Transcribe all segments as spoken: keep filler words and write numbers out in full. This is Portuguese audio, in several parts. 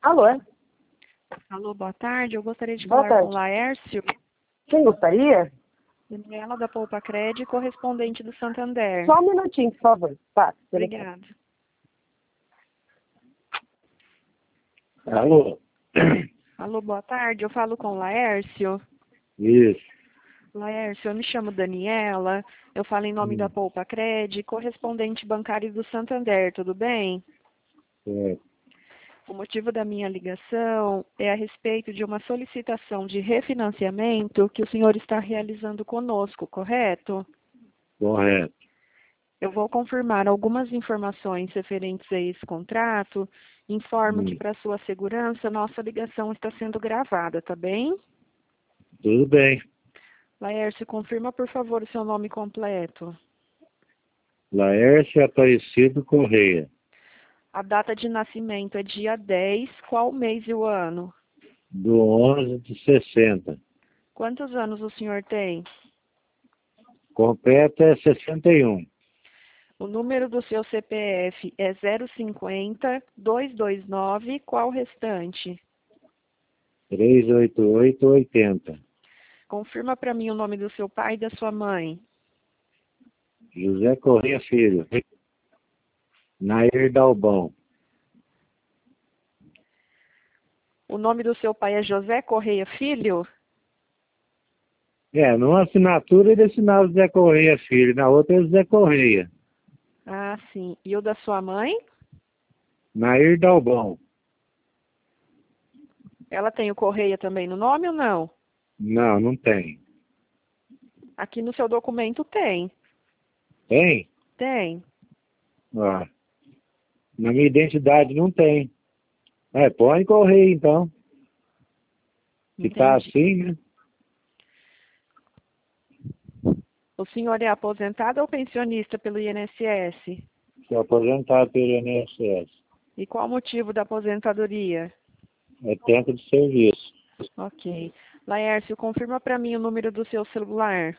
Alô? Alô, boa tarde. Eu gostaria de Boa falar tarde. com o Laércio, Quem gostaria? Daniela da Poupa Cred, correspondente do Santander. Só um minutinho, por favor. Tá. Obrigada. Alô? Alô, boa tarde. Eu falo com o Laércio. Isso. Laércio, eu me chamo Daniela. Eu falo em nome Hum. da Poupa Cred, correspondente bancário do Santander. Tudo bem? É. O motivo da minha ligação é a respeito de uma solicitação de refinanciamento que o senhor está realizando conosco, correto? Correto. Eu vou confirmar algumas informações referentes a esse contrato. Informo Hum. que, para sua segurança, nossa ligação está sendo gravada, tá bem? Tudo bem. Laércio, confirma, por favor, o seu nome completo. Laércio Aparecido Correia. A data de nascimento é dia dez, qual mês e o ano? Do onze de sessenta. Quantos anos o senhor tem? Completo é sessenta e um. O número do seu C P F é zero cinquenta, duzentos e vinte e nove, qual o restante? trezentos e oitenta e oito, oitenta. Confirma para mim o nome do seu pai e da sua mãe. José Correia Filho. Nair Dalbão. O nome do seu pai é José Correia Filho? É, numa assinatura ele assinava José Correia Filho, na outra é José Correia. Ah, sim. E o da sua mãe? Nair Dalbão. Ela tem o Correia também no nome ou não? Não, não tem. Aqui no seu documento tem. Tem? Tem. Ó. Na minha identidade não tem. É, põe Correia então. Se tá Entendi. assim, né? O senhor é aposentado ou pensionista pelo I N S S? Sou aposentado pelo I N S S. E qual o motivo da aposentadoria? É tempo de serviço. Ok. Laércio, confirma para mim o número do seu celular.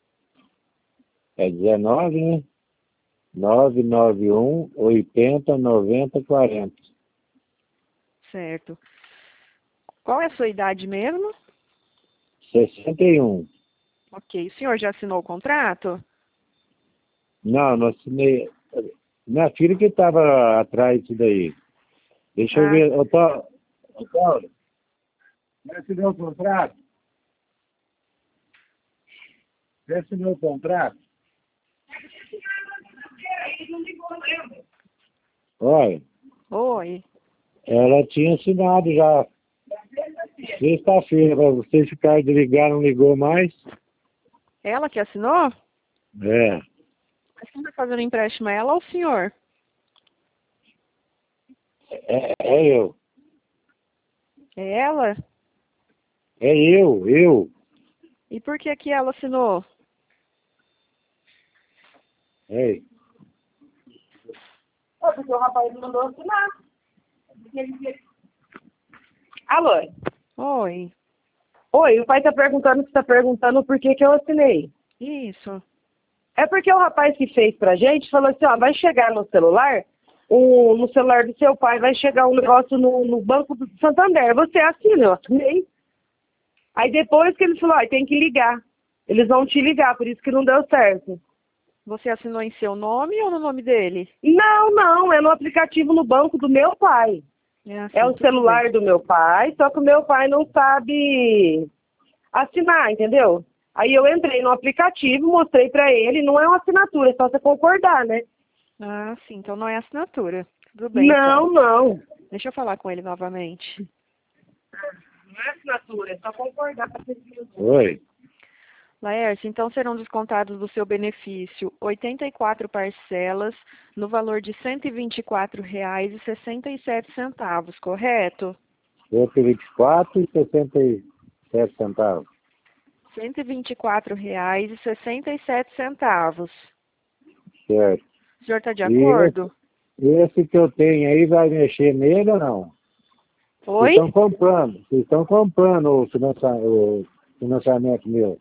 É dezenove, né? nove nove um, oitenta, noventa, quarenta. Certo. Qual é a sua idade mesmo? sessenta e um. Ok. O senhor já assinou o contrato? Não, não assinei. Minha filha que estava atrás disso daí. Deixa eu Ah, ver. Ô, Paulo. Ô, Paulo. Você assinou o contrato? Você assinou o contrato? Olha, oi. ela tinha assinado já. Sexta-feira, para vocês ficarem de ligar, não ligou mais? Ela que assinou? É. Mas quem está fazendo empréstimo é ela ou o senhor? É, é eu. É ela? É eu, eu. E por que que ela assinou? Ei. Ô, porque o rapaz mandou assinar. Alô? Oi. Oi, o pai tá perguntando se tá perguntando por que que eu assinei. Isso. É porque o rapaz que fez pra gente falou assim, ó, vai chegar no celular, o, no celular do seu pai vai chegar um negócio no, no Banco do Santander. Você assina, eu assinei. Aí depois que ele falou, ó, tem que ligar. Eles vão te ligar, por isso que não deu certo. Você assinou em seu nome ou no nome dele? Não, não, é no aplicativo no banco do meu pai. É, assim, É o tudo celular bem. do meu pai, só que o meu pai não sabe assinar, entendeu? Aí eu entrei no aplicativo, mostrei pra ele, não é uma assinatura, é só você concordar, né? Ah, sim. Então não é assinatura. Tudo bem, Não, então. não. Deixa eu falar com ele novamente. Não é assinatura, é só concordar. Oi. Laércio, então serão descontados do seu benefício oitenta e quatro parcelas no valor de cento e vinte e quatro reais e sessenta e sete centavos, correto? cento e vinte e quatro e sessenta e sete centavos. cento e vinte e quatro reais e sessenta e sete centavos. Certo. O senhor está de E acordo? esse, esse que eu tenho aí vai mexer nele ou não? Vocês Oi? estão comprando. Vocês estão comprando o, financia, o financiamento meu.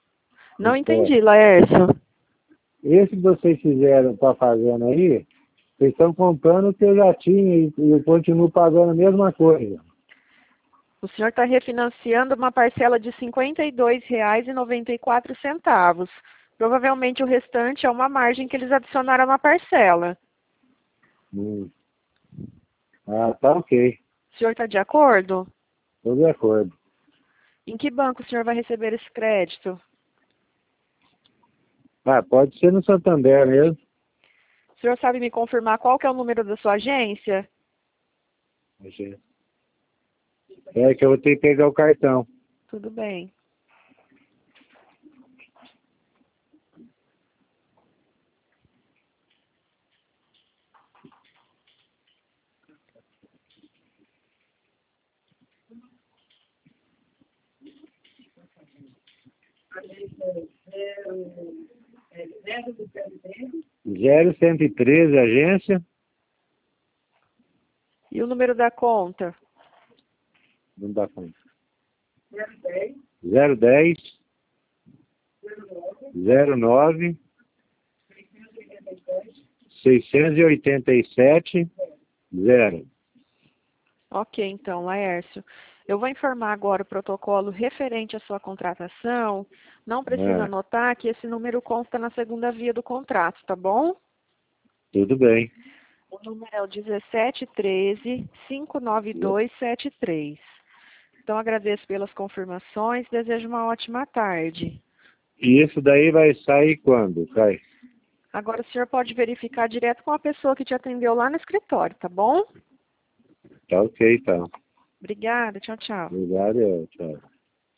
Não Certo. entendi, Laércio. Esse que vocês fizeram, tá fazendo aí, Vocês estão comprando o que eu já tinha e e eu continuo pagando a mesma coisa. O senhor está refinanciando uma parcela de cinquenta e dois reais e noventa e quatro centavos. Provavelmente o restante é uma margem que eles adicionaram na parcela. Hum. Ah, tá ok. O senhor está de acordo? Estou de acordo. Em que banco o senhor vai receber esse crédito? Ah, pode ser no Santander mesmo. O senhor sabe me confirmar qual que é o número da sua agência? É que eu vou ter que pegar o cartão. Tudo bem. zero cento e treze, agência. E o número da conta? Não dá conta. zero dez, zero nove, seiscentos e oitenta e sete, zero. Ok, então, Laércio. Eu vou informar agora o protocolo referente à sua contratação. Não precisa É. anotar que esse número consta na segunda via do contrato, tá bom? Tudo bem. O número é o dezessete treze, cinco nove dois sete três. Então, agradeço pelas confirmações. Desejo uma ótima tarde. E isso daí vai sair quando, Cai? Agora, o senhor pode verificar direto com a pessoa que te atendeu lá no escritório, tá bom? Tá ok, tá. Obrigada. Tchau, tchau. Obrigado, tchau.